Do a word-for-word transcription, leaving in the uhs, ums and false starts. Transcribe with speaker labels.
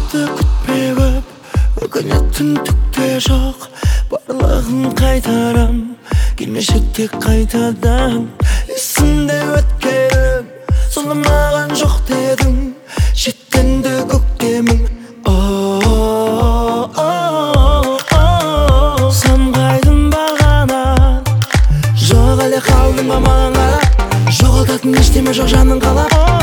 Speaker 1: келешекті күтпе көп, өкінетін түк те жоқ. Барлығын қайтарам, келмешекте қайтадан. Есімде өткенім, соны маған жоқ дедің. Жеткенде көктемің, самғайдың бағанат. Жоқ әлі қалдың ба маған қарап, жоғалтатын ештеме жоқ жаның қалап.